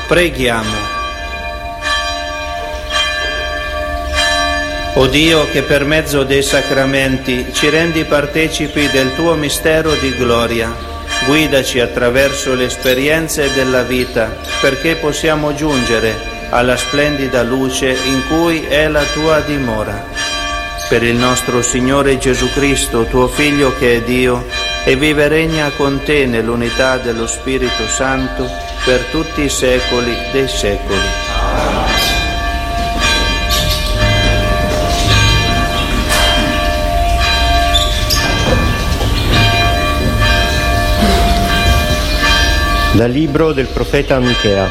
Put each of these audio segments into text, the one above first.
Preghiamo. O Dio, che per mezzo dei sacramenti ci rendi partecipi del tuo mistero di gloria, guidaci attraverso le esperienze della vita, perché possiamo giungere alla splendida luce in cui è la tua dimora. Per il nostro Signore Gesù Cristo, tuo Figlio che è Dio, e vive e regna con te nell'unità dello Spirito Santo per tutti i secoli dei secoli. Dal libro del profeta Michea.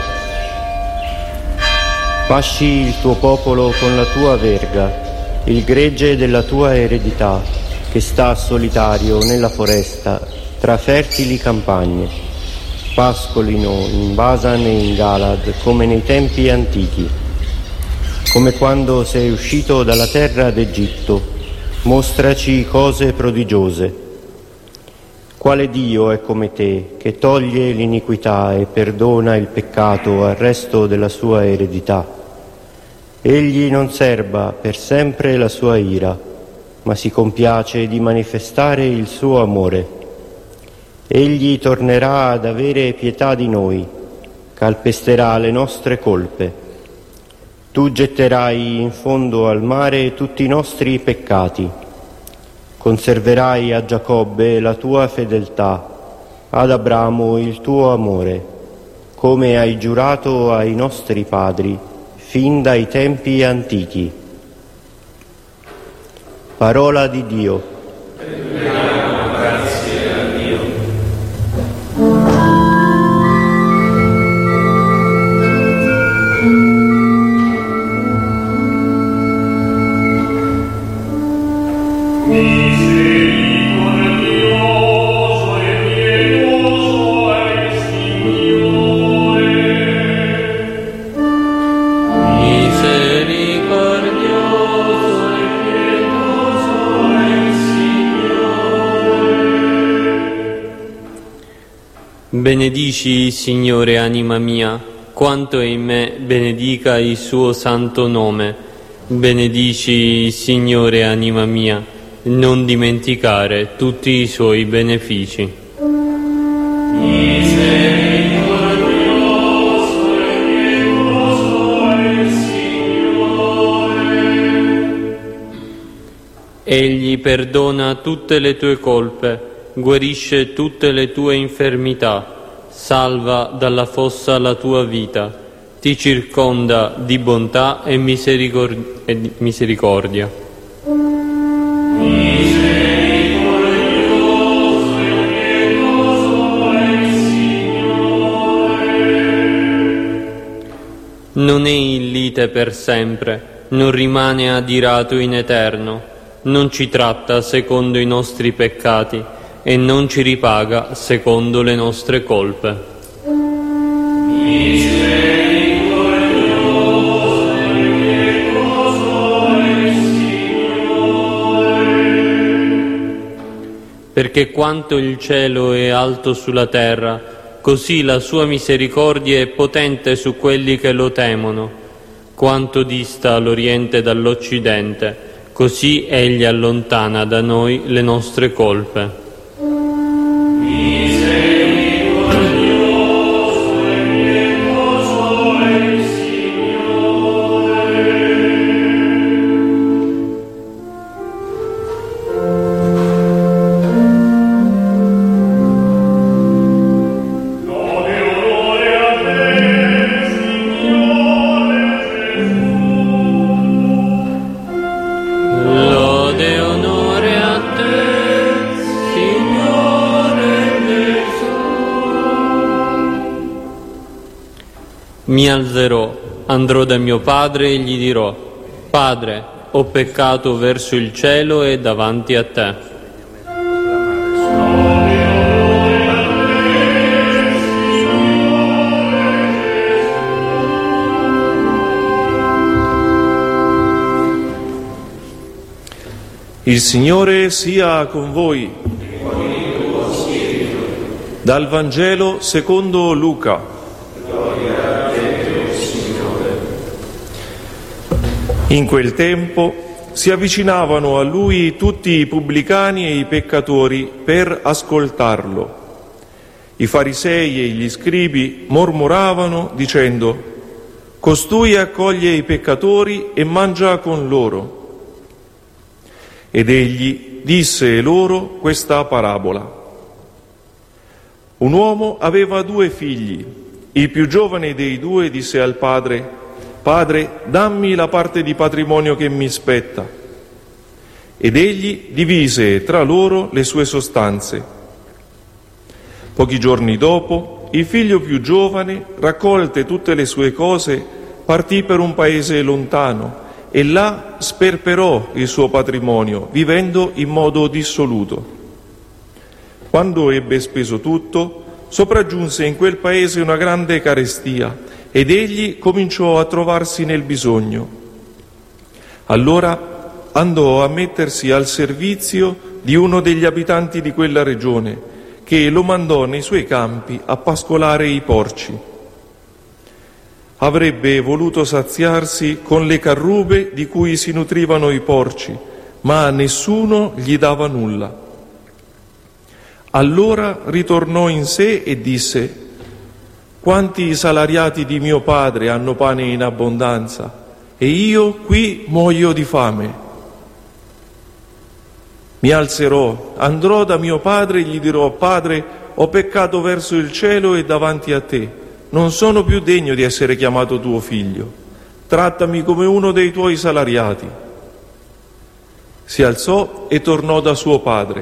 Pasci il tuo popolo con la tua verga, il gregge della tua eredità, che sta solitario nella foresta, tra fertili campagne. Pascolino in Basan e in Galad, come nei tempi antichi. Come quando sei uscito dalla terra d'Egitto, mostraci cose prodigiose. Quale Dio è come te, che toglie l'iniquità e perdona il peccato al resto della sua eredità? Egli non serba per sempre la sua ira, ma si compiace di manifestare il suo amore. Egli tornerà ad avere pietà di noi, calpesterà le nostre colpe. Tu getterai in fondo al mare tutti i nostri peccati. Conserverai a Giacobbe la tua fedeltà, ad Abramo il tuo amore, come hai giurato ai nostri padri, fin dai tempi antichi. Parola di Dio. Grazie a Dio. Benedici, Signore, anima mia, quanto è in me, benedica il suo santo nome. Benedici, Signore, anima mia, non dimenticare tutti i suoi benefici. Egli perdona tutte le tue colpe, guarisce tutte le tue infermità, salva dalla fossa la tua vita, ti circonda di bontà e misericordia. Non è in lite per sempre, non rimane adirato in eterno, non ci tratta secondo i nostri peccati e non ci ripaga secondo le nostre colpe. Perché quanto il cielo è alto sulla terra, così la sua misericordia è potente su quelli che lo temono. Quanto dista l'Oriente dall'Occidente, così egli allontana da noi le nostre colpe. Mi alzerò, andrò da mio padre e gli dirò: Padre, ho peccato verso il cielo e davanti a te. Il Signore sia con voi. Dal Vangelo secondo Luca. In quel tempo si avvicinavano a lui tutti i pubblicani e i peccatori per ascoltarlo. I farisei e gli scribi mormoravano dicendo: «Costui accoglie i peccatori e mangia con loro». Ed egli disse loro questa parabola. Un uomo aveva 2 figli. Il più giovane dei 2 disse al padre: «Padre, dammi la parte di patrimonio che mi spetta». Ed egli divise tra loro le sue sostanze. Pochi giorni dopo, il figlio più giovane, raccolte tutte le sue cose, partì per un paese lontano e là sperperò il suo patrimonio, vivendo in modo dissoluto. Quando ebbe speso tutto, sopraggiunse in quel paese una grande carestia ed egli cominciò a trovarsi nel bisogno. Allora andò a mettersi al servizio di uno degli abitanti di quella regione, che lo mandò nei suoi campi a pascolare i porci. Avrebbe voluto saziarsi con le carrube di cui si nutrivano i porci, ma nessuno gli dava nulla. Allora ritornò in sé e disse: «Quanti salariati di mio padre hanno pane in abbondanza, e io qui muoio di fame. Mi alzerò, andrò da mio padre e gli dirò: Padre, ho peccato verso il cielo e davanti a te. Non sono più degno di essere chiamato tuo figlio. Trattami come uno dei tuoi salariati». Si alzò e tornò da suo padre.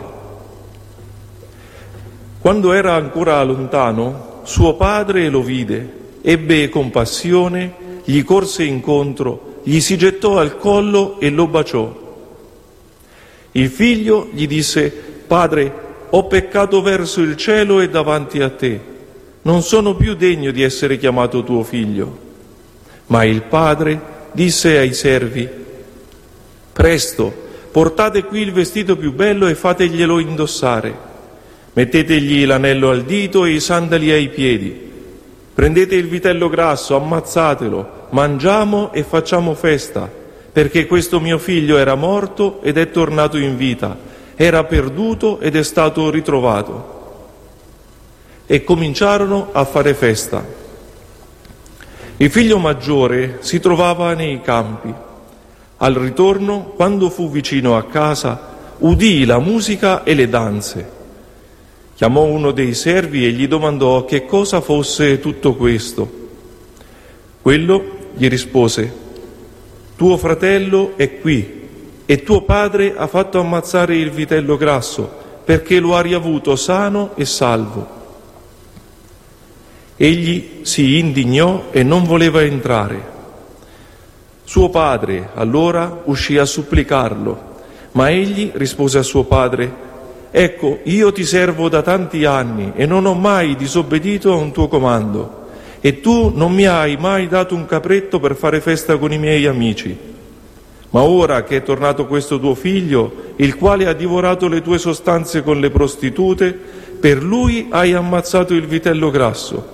Quando era ancora lontano, suo padre lo vide, ebbe compassione, gli corse incontro, gli si gettò al collo e lo baciò. Il figlio gli disse: «Padre, ho peccato verso il cielo e davanti a te. Non sono più degno di essere chiamato tuo figlio». Ma il padre disse ai servi: «Presto, portate qui il vestito più bello e fateglielo indossare. Mettetegli l'anello al dito e i sandali ai piedi. Prendete il vitello grasso, ammazzatelo, mangiamo e facciamo festa, perché questo mio figlio era morto ed è tornato in vita, era perduto ed è stato ritrovato». E cominciarono a fare festa. Il figlio maggiore si trovava nei campi. Al ritorno, quando fu vicino a casa, udì la musica e le danze. Chiamò uno dei servi e gli domandò che cosa fosse tutto questo. Quello gli rispose: «Tuo fratello è qui e tuo padre ha fatto ammazzare il vitello grasso perché lo ha riavuto sano e salvo». Egli si indignò e non voleva entrare. Suo padre allora uscì a supplicarlo, ma egli rispose a suo padre: «Ecco, io ti servo da tanti anni e non ho mai disobbedito a un tuo comando, e tu non mi hai mai dato un capretto per fare festa con i miei amici. Ma ora che è tornato questo tuo figlio, il quale ha divorato le tue sostanze con le prostitute, per lui hai ammazzato il vitello grasso».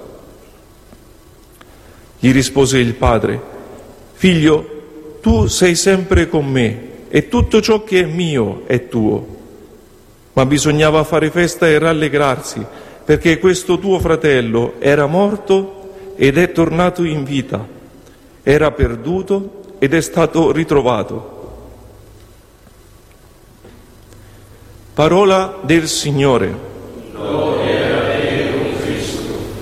Gli rispose il padre: «Figlio, tu sei sempre con me e tutto ciò che è mio è tuo. Ma bisognava fare festa e rallegrarsi, perché questo tuo fratello era morto ed è tornato in vita, era perduto ed è stato ritrovato». Parola del Signore. Gloria a te, o Cristo.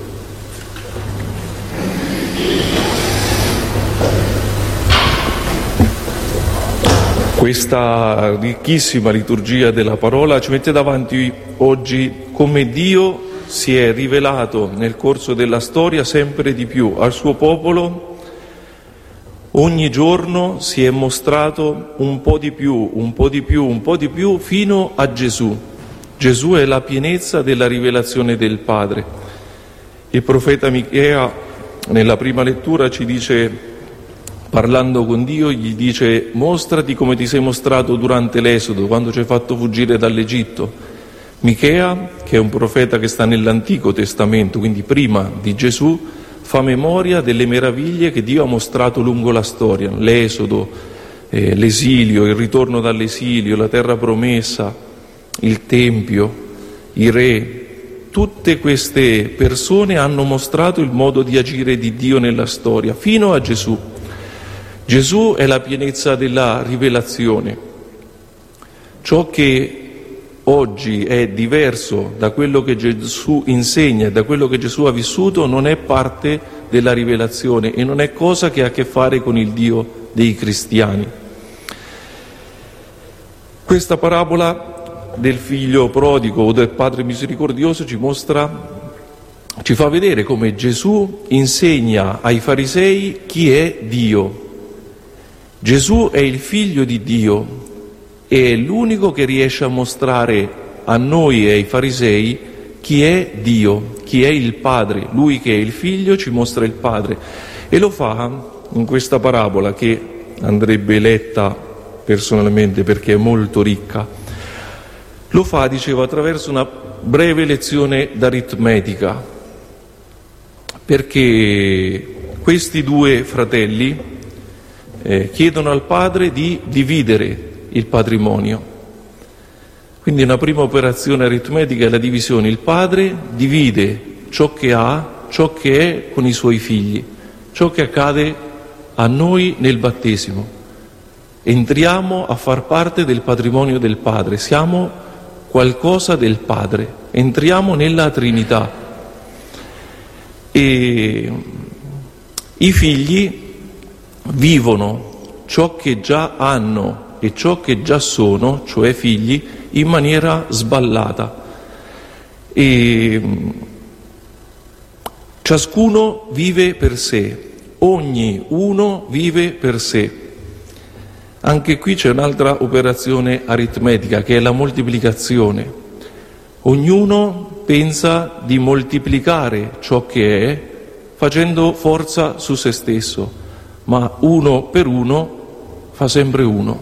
Questa ricchissima liturgia della parola ci mette davanti oggi come Dio si è rivelato nel corso della storia sempre di più al suo popolo. Ogni giorno si è mostrato un po' di più, un po' di più, un po' di più, fino a Gesù. Gesù è la pienezza della rivelazione del Padre. Il profeta Michea nella prima lettura ci dice, parlando con Dio, gli dice: «Mostrati come ti sei mostrato durante l'Esodo, quando ci hai fatto fuggire dall'Egitto». Michea, che è un profeta che sta nell'Antico Testamento, quindi prima di Gesù, fa memoria delle meraviglie che Dio ha mostrato lungo la storia, l'Esodo, l'esilio, il ritorno dall'esilio, la terra promessa, il Tempio, i re. Tutte queste persone hanno mostrato il modo di agire di Dio nella storia, fino a Gesù. Gesù è la pienezza della rivelazione. Ciò che oggi è diverso da quello che Gesù insegna e da quello che Gesù ha vissuto non è parte della rivelazione e non è cosa che ha a che fare con il Dio dei cristiani. Questa parabola del figlio prodigo o del padre misericordioso ci fa vedere come Gesù insegna ai farisei chi è Dio. Gesù è il figlio di Dio e è l'unico che riesce a mostrare a noi e ai farisei chi è Dio, chi è il Padre. Lui che è il figlio ci mostra il Padre e lo fa in questa parabola che andrebbe letta personalmente perché è molto ricca. Lo fa, dicevo, attraverso una breve lezione d'aritmetica, perché questi due fratelli chiedono al padre di dividere il patrimonio. Quindi una prima operazione aritmetica è la divisione. Il padre divide ciò che ha, ciò che è con i suoi figli, ciò che accade a noi nel battesimo. Entriamo a far parte del patrimonio del Padre, siamo qualcosa del Padre, entriamo nella Trinità. E i figli vivono ciò che già hanno e ciò che già sono, cioè figli, in maniera sballata. E ciascuno vive per sé, ognuno vive per sé. Anche qui c'è un'altra operazione aritmetica che è la moltiplicazione. Ognuno pensa di moltiplicare ciò che è facendo forza su se stesso, ma uno per uno fa sempre uno.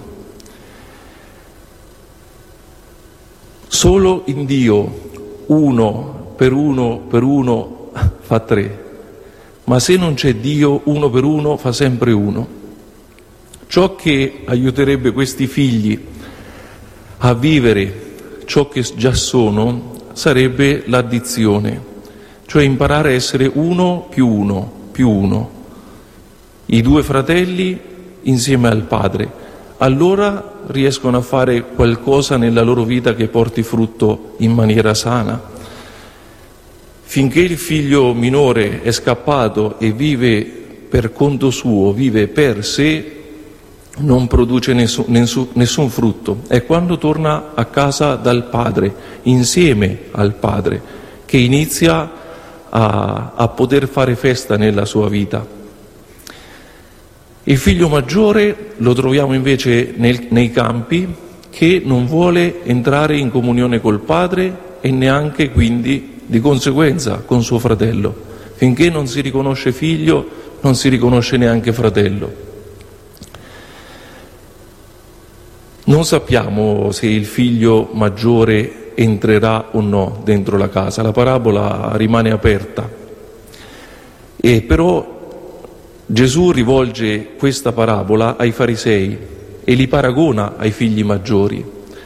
Solo in Dio uno per uno fa tre, ma se non c'è Dio uno per uno fa sempre uno. Ciò che aiuterebbe questi figli a vivere ciò che già sono sarebbe l'addizione, cioè imparare a essere uno più uno. I due fratelli insieme al padre, allora riescono a fare qualcosa nella loro vita che porti frutto in maniera sana. Finché il figlio minore è scappato e vive per conto suo, vive per sé, non produce nessun frutto. È quando torna a casa dal padre, insieme al padre, che inizia a poter fare festa nella sua vita. Il figlio maggiore lo troviamo invece nei campi, che non vuole entrare in comunione col padre e neanche quindi di conseguenza con suo fratello. Finché non si riconosce figlio, non si riconosce neanche fratello. Non sappiamo se il figlio maggiore entrerà o no dentro la casa, la parabola rimane aperta. E però Gesù rivolge questa parabola ai farisei e li paragona ai figli maggiori.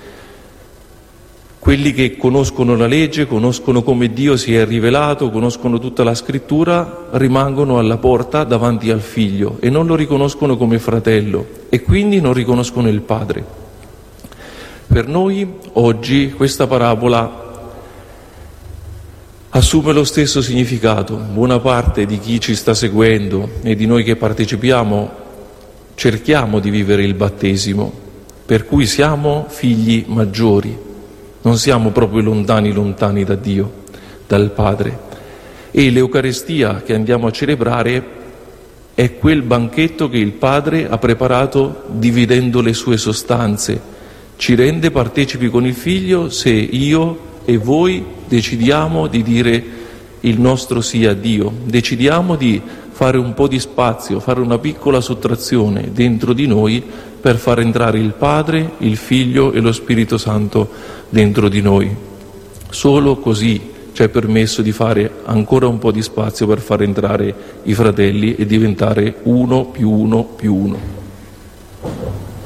Quelli che conoscono la legge, conoscono come Dio si è rivelato, conoscono tutta la scrittura, rimangono alla porta davanti al figlio e non lo riconoscono come fratello e quindi non riconoscono il padre. Per noi oggi questa parabola assume lo stesso significato. Buona parte di chi ci sta seguendo e di noi che partecipiamo cerchiamo di vivere il battesimo, per cui siamo figli maggiori, non siamo proprio lontani da Dio, dal Padre. E l'Eucarestia che andiamo a celebrare è quel banchetto che il Padre ha preparato dividendo le sue sostanze. Ci rende partecipi con il Figlio se io e voi decidiamo di dire il nostro sì a Dio, decidiamo di fare un po' di spazio, fare una piccola sottrazione dentro di noi per far entrare il Padre, il Figlio e lo Spirito Santo dentro di noi. Solo così ci è permesso di fare ancora un po' di spazio per far entrare i fratelli e diventare uno più uno più uno.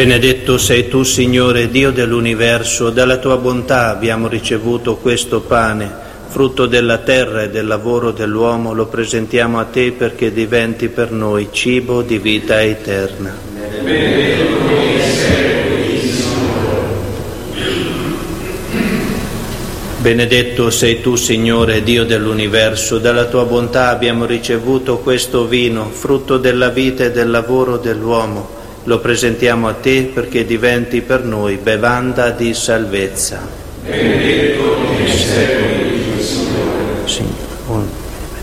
Benedetto sei tu, Signore, Dio dell'universo, dalla tua bontà abbiamo ricevuto questo pane, frutto della terra e del lavoro dell'uomo, lo presentiamo a te perché diventi per noi cibo di vita eterna. Benedetto sei tu, Signore, Dio dell'universo, dalla tua bontà abbiamo ricevuto questo vino, frutto della vita e del lavoro dell'uomo. Lo presentiamo a te perché diventi per noi bevanda di salvezza. Benedetto nei secoli, Signore. Signore.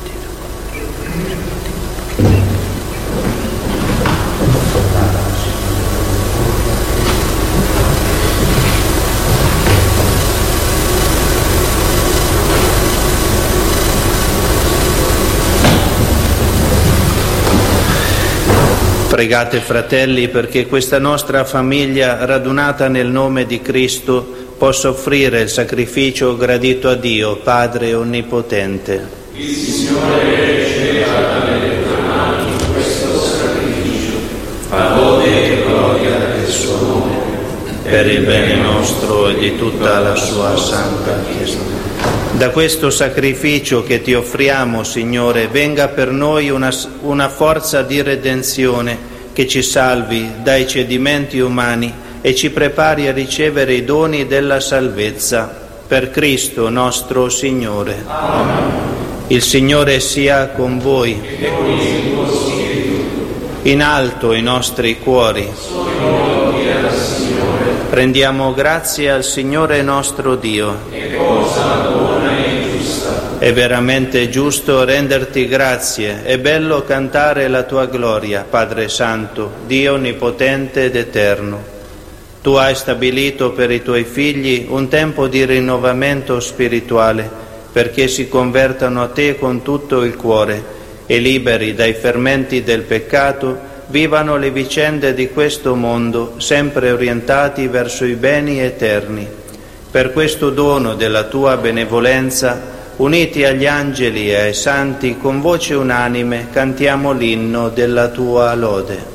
Pregate, fratelli, perché questa nostra famiglia, radunata nel nome di Cristo, possa offrire il sacrificio gradito a Dio, Padre Onnipotente. Il Signore riceva dalle tue mani questo sacrificio, a lode e gloria del suo nome, per il bene nostro e di tutta la sua santa Chiesa. Da questo sacrificio che ti offriamo, Signore, venga per noi una forza di redenzione che ci salvi dai cedimenti umani e ci prepari a ricevere i doni della salvezza. Per Cristo nostro Signore. Amen. Il Signore sia con voi. E con il tuo spirito. In alto i nostri cuori. Gloria al Signore. Rendiamo grazie al Signore nostro Dio. È cosa buona e giusta. È veramente giusto renderti grazie, è bello cantare la tua gloria, Padre Santo, Dio Onnipotente ed Eterno. Tu hai stabilito per i tuoi figli un tempo di rinnovamento spirituale, perché si convertano a te con tutto il cuore e liberi dai fermenti del peccato, vivano le vicende di questo mondo sempre orientati verso i beni eterni. Per questo dono della tua benevolenza, uniti agli angeli e ai santi, con voce unanime cantiamo l'inno della tua lode.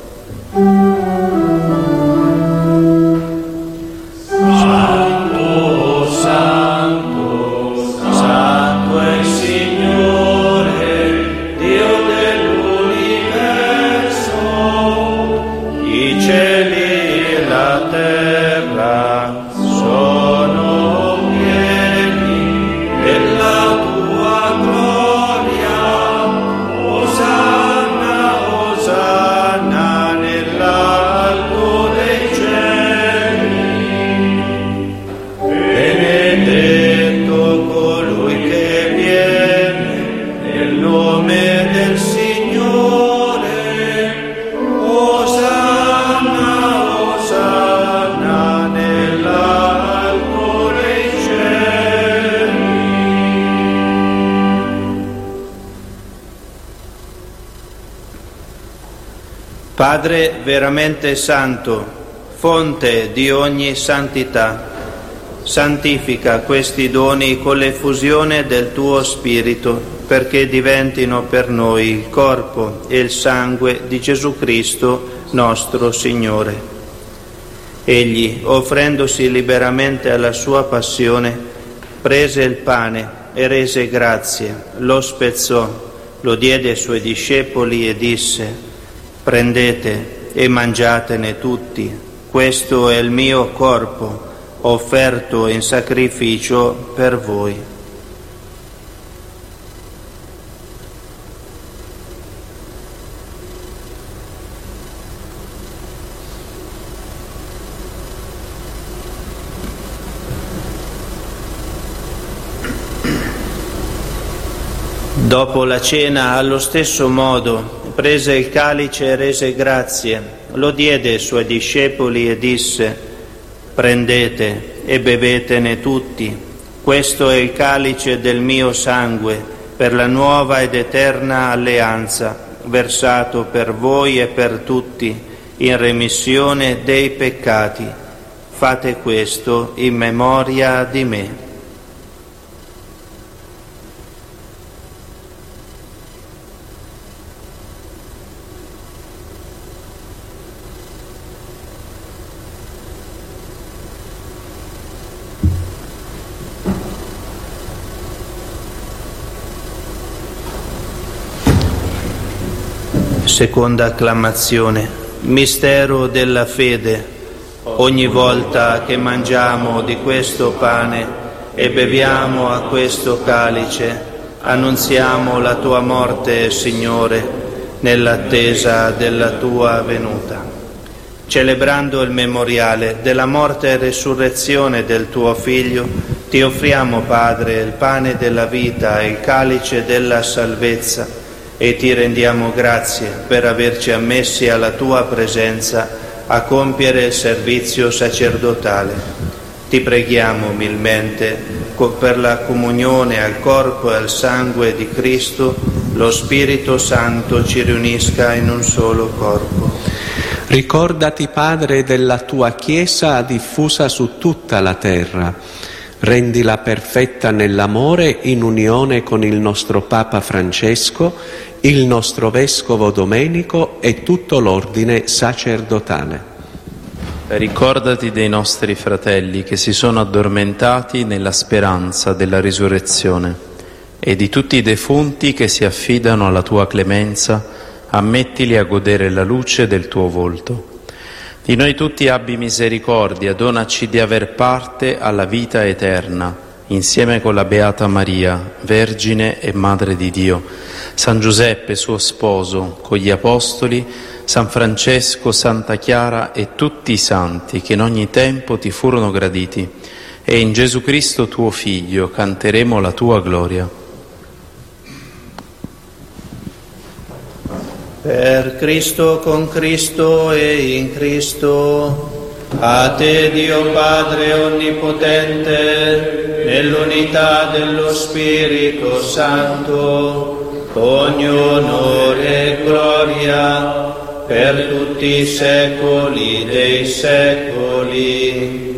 Santo, Santo, Santo è il Signore, Dio dell'universo, i cieli e la terra sono pieni della tua gloria. Osanna, Osanna nell'alto dei cieli. Benedetto colui che viene nel nome del Signore. Osanna, Osanna nell'alto dei cieli. Padre veramente santo, fonte di ogni santità, santifica questi doni con l'effusione del tuo Spirito, perché diventino per noi il corpo e il sangue di Gesù Cristo nostro Signore. Egli, offrendosi liberamente alla sua passione, prese il pane e rese grazie, lo spezzò, lo diede ai suoi discepoli e disse: prendete e mangiatene tutti, questo è il mio corpo, offerto in sacrificio per voi. Dopo la cena, allo stesso modo, prese il calice e rese grazie, lo diede ai suoi discepoli e disse: prendete e bevetene tutti, questo è il calice del mio sangue, per la nuova ed eterna alleanza, versato per voi e per tutti, in remissione dei peccati. Fate questo in memoria di me. Seconda acclamazione. Mistero della fede. Ogni volta che mangiamo di questo pane e beviamo a questo calice, annunziamo la tua morte, Signore, nell'attesa della tua venuta. Celebrando il memoriale della morte e resurrezione del tuo Figlio, ti offriamo, Padre, il pane della vita e il calice della salvezza, e ti rendiamo grazie per averci ammessi alla tua presenza a compiere il servizio sacerdotale. Ti preghiamo umilmente per la comunione al corpo e al sangue di Cristo, lo Spirito Santo ci riunisca in un solo corpo. Ricordati, Padre, della tua Chiesa diffusa su tutta la terra. Rendila perfetta nell'amore in unione con il nostro Papa Francesco, il nostro Vescovo Domenico e tutto l'ordine sacerdotale. Ricordati dei nostri fratelli che si sono addormentati nella speranza della risurrezione e di tutti i defunti che si affidano alla tua clemenza, ammettili a godere la luce del tuo volto. Di noi tutti abbi misericordia, donaci di aver parte alla vita eterna, insieme con la Beata Maria, Vergine e Madre di Dio, San Giuseppe, suo sposo, con gli Apostoli, San Francesco, Santa Chiara e tutti i santi che in ogni tempo ti furono graditi, e in Gesù Cristo tuo Figlio canteremo la tua gloria. Per Cristo, con Cristo e in Cristo, a te Dio Padre Onnipotente, nell'unità dello Spirito Santo, ogni onore e gloria per tutti i secoli dei secoli.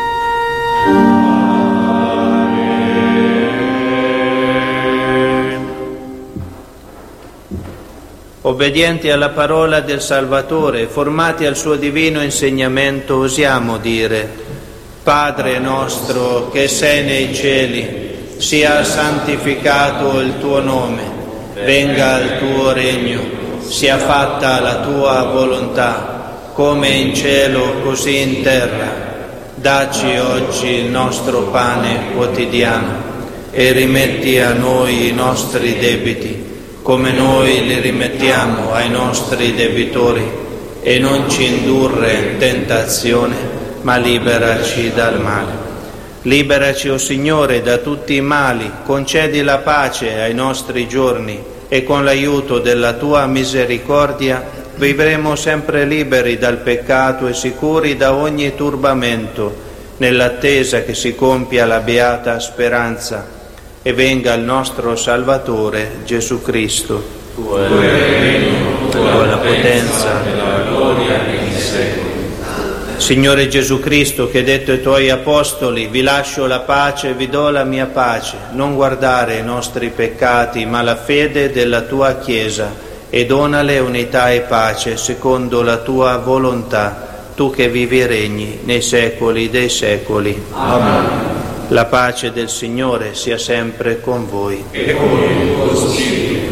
Obbedienti alla parola del Salvatore, formati al suo divino insegnamento, osiamo dire: Padre nostro che sei nei cieli, sia santificato il tuo nome, venga il tuo regno, sia fatta la tua volontà, come in cielo così in terra. Dacci oggi il nostro pane quotidiano e rimetti a noi i nostri debiti, come noi li rimettiamo ai nostri debitori, e non ci indurre in tentazione, ma liberaci dal male. Liberaci, o Signore, da tutti i mali, concedi la pace ai nostri giorni, e con l'aiuto della tua misericordia vivremo sempre liberi dal peccato e sicuri da ogni turbamento, nell'attesa che si compia la beata speranza e venga il nostro Salvatore Gesù Cristo. Tuo è il regno, tua la potenza e la gloria in secoli. Signore Gesù Cristo, che hai detto ai tuoi apostoli: vi lascio la pace, vi do la mia pace, non guardare i nostri peccati, ma la fede della tua Chiesa, e donale unità e pace secondo la tua volontà, tu che vivi e regni nei secoli dei secoli. Amen. La pace del Signore sia sempre con voi. E con il tuo spirito.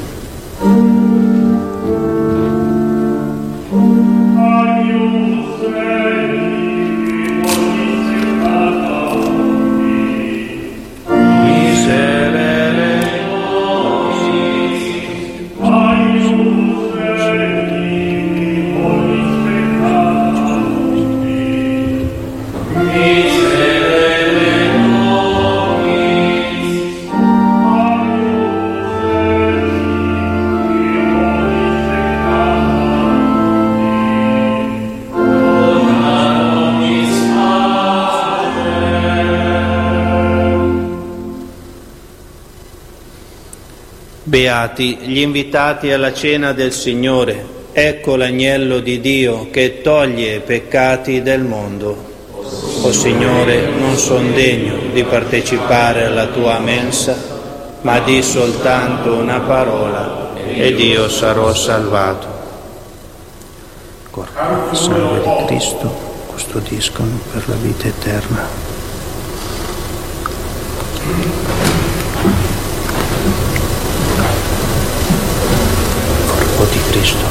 Beati gli invitati alla cena del Signore, ecco l'agnello di Dio che toglie i peccati del mondo. O Signore, non son degno di partecipare alla tua mensa, ma di soltanto una parola ed io sarò salvato. Corpo e sangue di Cristo custodiscono per la vita eterna. Corpo di Cristo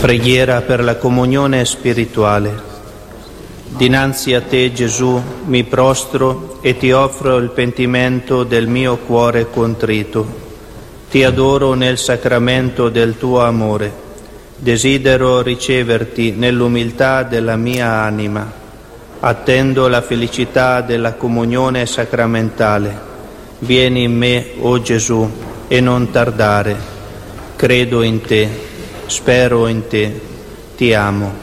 Preghiera per la comunione spirituale. Dinanzi a te, Gesù, mi prostro e ti offro il pentimento del mio cuore contrito. Ti adoro nel sacramento del tuo amore. Desidero riceverti nell'umiltà della mia anima. Attendo la felicità della comunione sacramentale. Vieni in me, o Gesù, e non tardare. Credo in te, spero in te, ti amo.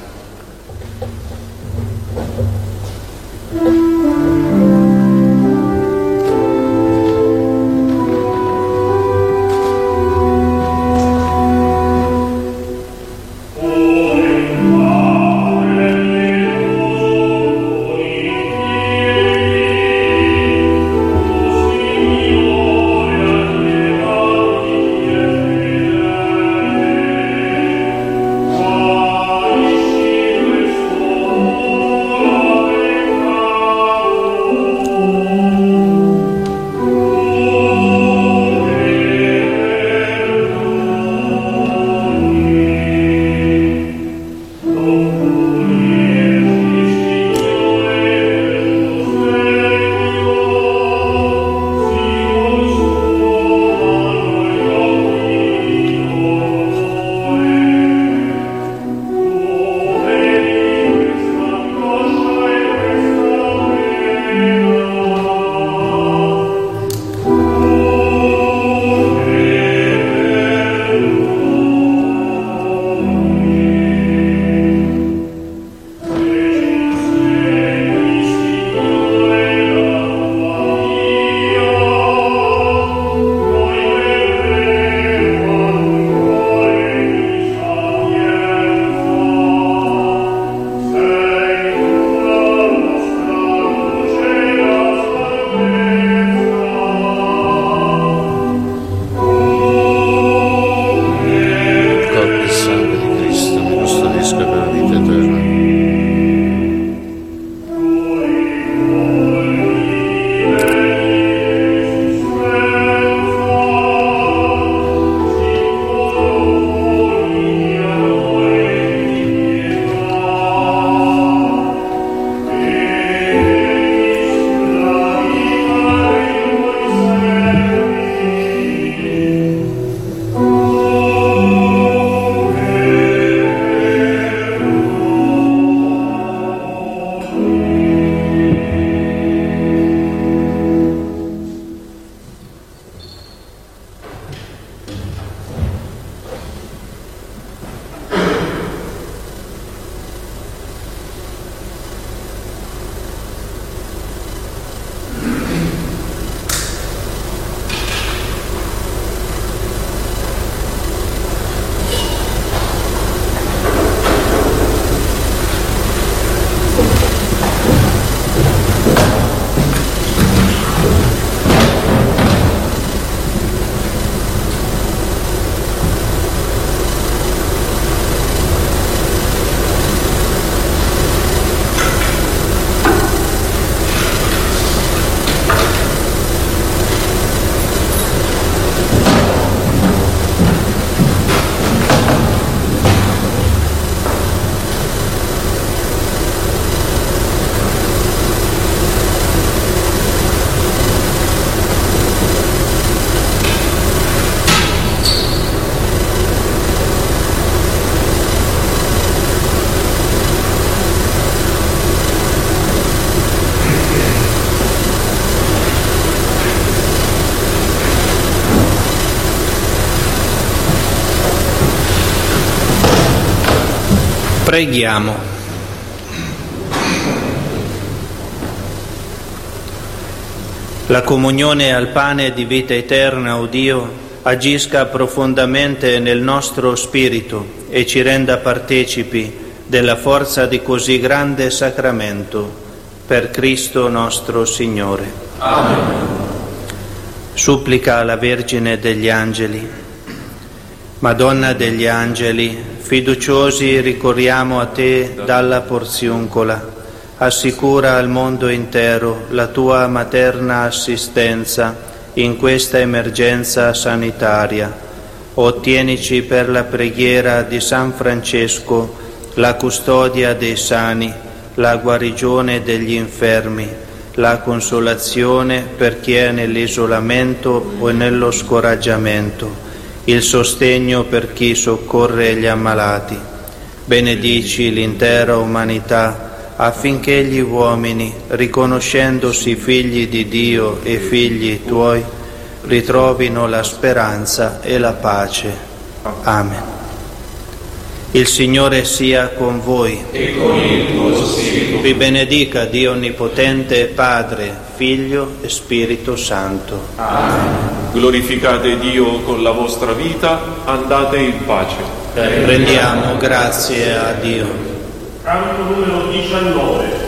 Preghiamo. La comunione al pane di vita eterna, o Dio, agisca profondamente nel nostro spirito e ci renda partecipi della forza di così grande sacramento, per Cristo nostro Signore. Amen. Supplica alla Vergine degli Angeli. Madonna degli Angeli, fiduciosi ricorriamo a te dalla Porziuncola. Assicura al mondo intero la tua materna assistenza in questa emergenza sanitaria. Ottienici per la preghiera di San Francesco la custodia dei sani, la guarigione degli infermi, la consolazione per chi è nell'isolamento o nello scoraggiamento, il sostegno per chi soccorre gli ammalati. Benedici l'intera umanità affinché gli uomini, riconoscendosi figli di Dio e figli tuoi, ritrovino la speranza e la pace. Amen. Il Signore sia con voi e con il tuo spirito. Vi benedica Dio Onnipotente, Padre, Figlio e Spirito Santo. Amen. Glorificate Dio con la vostra vita, andate in pace. Rendiamo grazie a Dio. Canto numero 19.